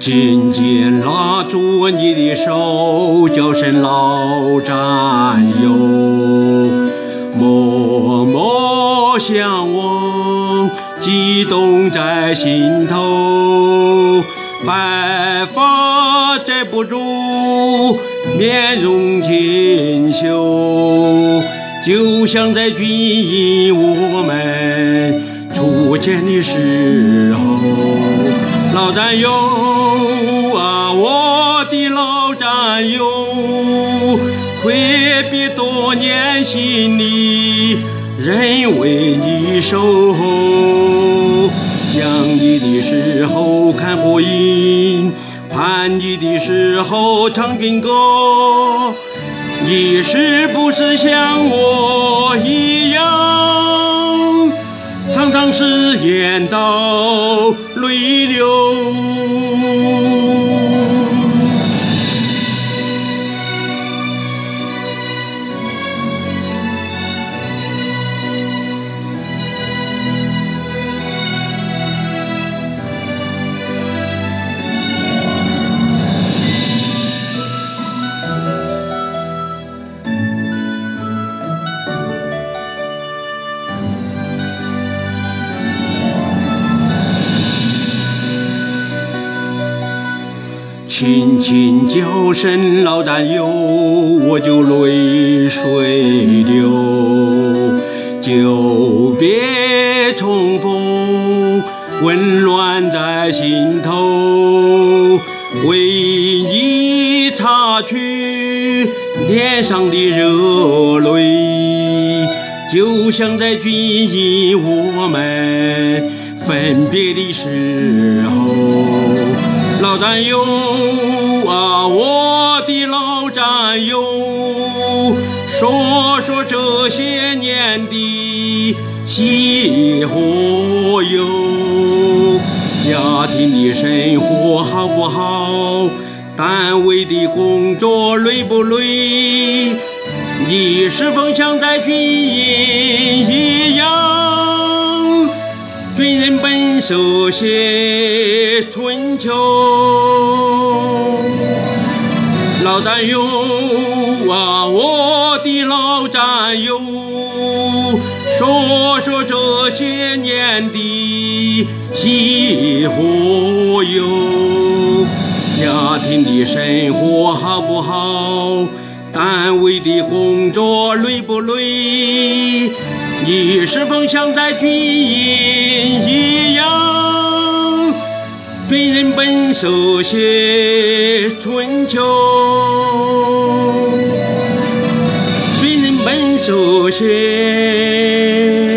紧紧拉住你的手，叫声老战友，默默相望，激动在心头。白发遮不住，面容锦绣，就像在军营我们初见的时候。老战友啊，我的老战友，挥别多年心里人为你守候。想你的时候看火影，盼你的时候唱军歌。你是不是像我一样，常常是眼到泪流？轻轻叫声老战友，我就泪水流。久别重逢，温暖在心头。为你擦去脸上的热泪，就像在军营我们分别的时候。老战友啊，我的老战友，说说这些年的喜和忧。家庭的生活好不好？单位的工作累不累？你是否像在军营一样？军人本手写春秋。老战友啊，我的老战友，说说这些年的喜和忧。家庭的生活好不好？单位的工作累不累？你是否像在军营一样？军人本手写春秋，军人本手写